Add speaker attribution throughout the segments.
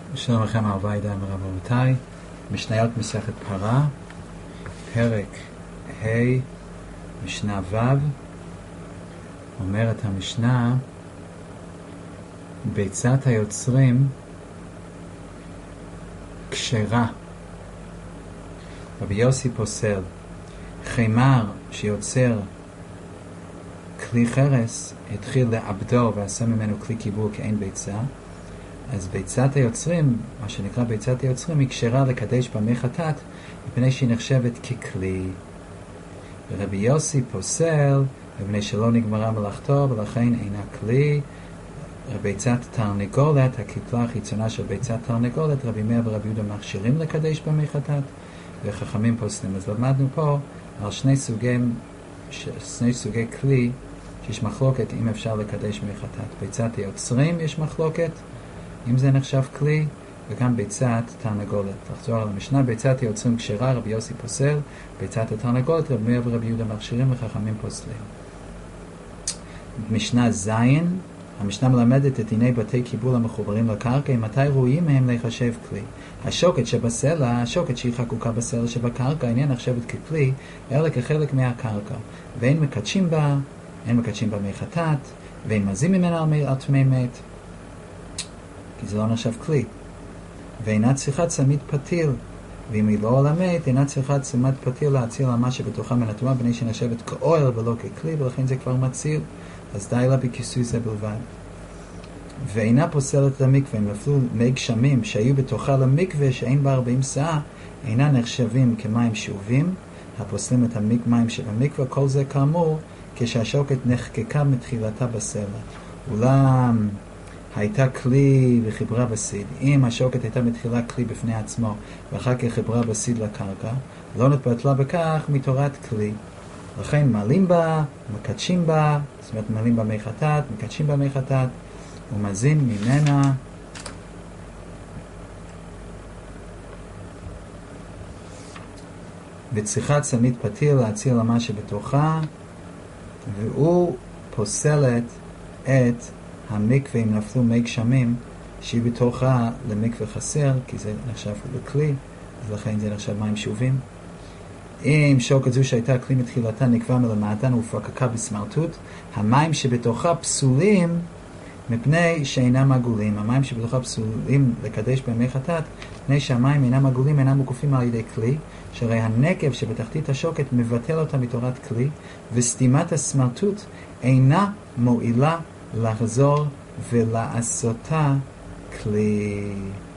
Speaker 1: שלום לכם, אהובה ידיים ורב רבותיי, משניות מסכת פרה, פרק ה', משנה ו'. אומרת המשנה, ביצת היוצרים כשרה. רבי יוסי פוסל, חימר שיוצר כלי חרס, התחיל לעבדו ועשה ממנו כלי קיבור כאין ביצה, אז ביצת היוצרים, מה שנקרא ביצת היוצרים, היא כשרה לקדש במי חטאת, מפני שהיא נחשבת ככלי. ורבי יוסי פוסל, מפני שלא נגמרה מלאכתו, ולכן אינה כלי. ביצת תרנגולת, הקטלה החיצונה של ביצת תרנגולת, רבי מאיר ורבי יהודה מכשירים לקדש במי חטאת, וחכמים פוסלים. אז למדנו פה על שני סוגי כלי, שיש מחלוקת אם אפשר לקדש במי חטאת. ביצת היוצרים יש מחלוקת, אם זה נחשב כלי, וגם ביצת תרנגולת. לחזור על המשנה, ביצת היוצרים כשרה, רבי יוסי פוסל, ביצת התרנגולת, רבי מאיר ורבי יהודה מכשירים וחכמים פוסלים. משנה זין, המשנה מלמדת את דיני בתי קיבול המחוברים לקרקע, מתי ראויים מהם להיחשב כלי. השוקת שבסלע, השוקת שהיא חקוקה בסלע שבקרקע, אינה נחשבת ככלי, אלא כחלק מהקרקע. ואין מקדשים בה, אין מקדשים בה מי חטאת, ואין מזים ממנה על טמא מת, כי זה לא נחשב כלי. ואינה צריכה צמיד פתיל, ואם היא לא על המת, אינה צריכה צמיד פתיל להציל על מה שבתוכה מן הטומאה, בני שנחשבת כאוהל ולא ככלי, ולכן זה כבר מציל, אז די לה בכיסוי זה בלבד. ואינה פוסלת למקווה, אם נפלו מי גשמים שהיו בתוכה למקווה שאין בה 40 שעה, אינה נחשבים כמים שאובים, הפוסלים את המים שבמקווה, כל זה כאמור, כשהשוקת נחקקה מתחילתה בסלע. אולם הייתה כלי וחיברה בסיד. אם השוקת הייתה מתחילה כלי בפני עצמו, ואחר כך חיברה בסיד לקרקע, לא נתבטלה בכך מתורת כלי. לכן מעלים בה, מקדשים בה, זאת אומרת מעלים בה מי חטאת, מקדשים בה מי חטאת, ומזין ממנה וצריכה צמיד פתיל להציל על מה שבתוכה, והוא פוסלת את המקווה אם נפלו מי גשמים שהיא בתוכה למקווה חסר, כי זה נחשב לכלי, אז לכן זה נחשב מים שאובים. אם שוקת זו שהייתה כלי מתחילתה נקבע מלמטה ופקקה בסמרטוט, המים שבתוכה פסולים מפני שאינם עגולים. המים שבתוכה פסולים לקדש במי חטאת, מפני שהמים אינם עגולים, אינם מוקפים על ידי כלי, שהרי הנקב שבתחתית השוקת מבטל אותה מתורת כלי, וסתימת הסמרטוט אינה מועילה לחזור ולעשותה כלי.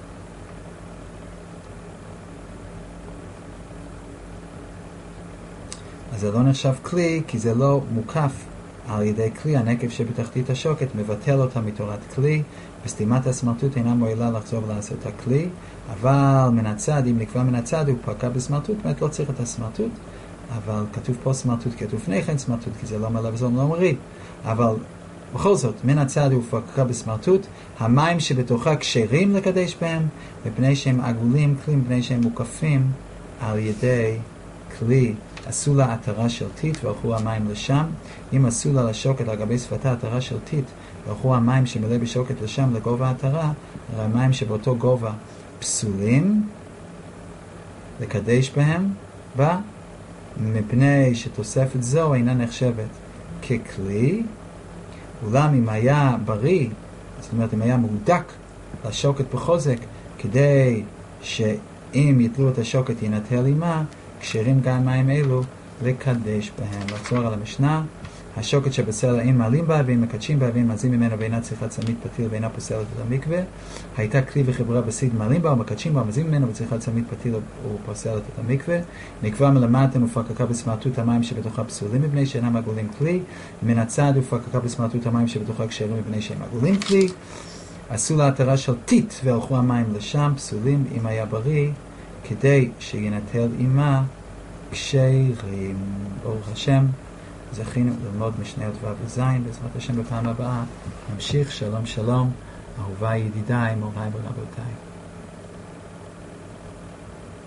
Speaker 1: אז זה לא נחשב כלי, כי זה לא מוקף על ידי כלי. הנקב שבתחתית השוקת מבטל אותה מתורת כלי, וסתימת הסמרטוט אינה מועילה לחזור ולעשותה כלי. אבל מן הצד, אם נקבע מן הצד, הוא פקע בסמרטוט, באמת לא צריך את הסמרטוט, אבל כתוב פה סמרטוט, כתוב לפני כן סמרטוט, כי זה לא מלא וזה לא מוריד. אבל בכל זאת, מן הצד הוא פקע בסמרטוט, המים שבתוכה כשרים לקדש בהם, מפני שהם עגולים כלי, מפני שהם מוקפים על ידי כלי. עשו לה עטרה של טיט והלכו המים לשם. אם עשו לה לשוקת על גבי שפתה עטרה של טיט והלכו המים שמלא בשוקת לשם לגובה העטרה, הרי המים שבאותו גובה פסולים לקדש בהם בה, מפני שתוספת זו אינה נחשבת ככלי. אולם אם היה בריא, זאת אומרת אם היה מודק לשוקת בחוזק, כדי שאם יתלו את השוקת ינטל עימה, כשרים גם מים אלו לקדש בהם. לחזור על המשנה, השוקת שבסלע אין מעלים בה ואין מקדשים בה ואין מזים ממנה ואינה צריכה צמיד פתיל ואינה פוסלת את המקווה. הייתה כלי וחיברה בסיד, מעלים בה ומקדשים בה ומזים ממנה וצריכה צמיד פתיל ופוסלת את המקווה. נקבע מלמטה ופקקה בסמרטוט, המים שבתוכה פסולים מפני שאינם עגולים כלי. מן הצד ופקקה בסמרטוט, המים שבתוכה כשרים מפני שהם עגולים כלי. עשו לה עטרה של טיט והלכו המים לשם פסולים אם היה בריא, כדי שינטל עימה כשרים. ברוך השם, זכינו ללמוד משניות ו' וזין. בעזרת השם בפעם הבאה נמשיך. שלום שלום, אהוביי ידידיי, מוריי ורבותיי.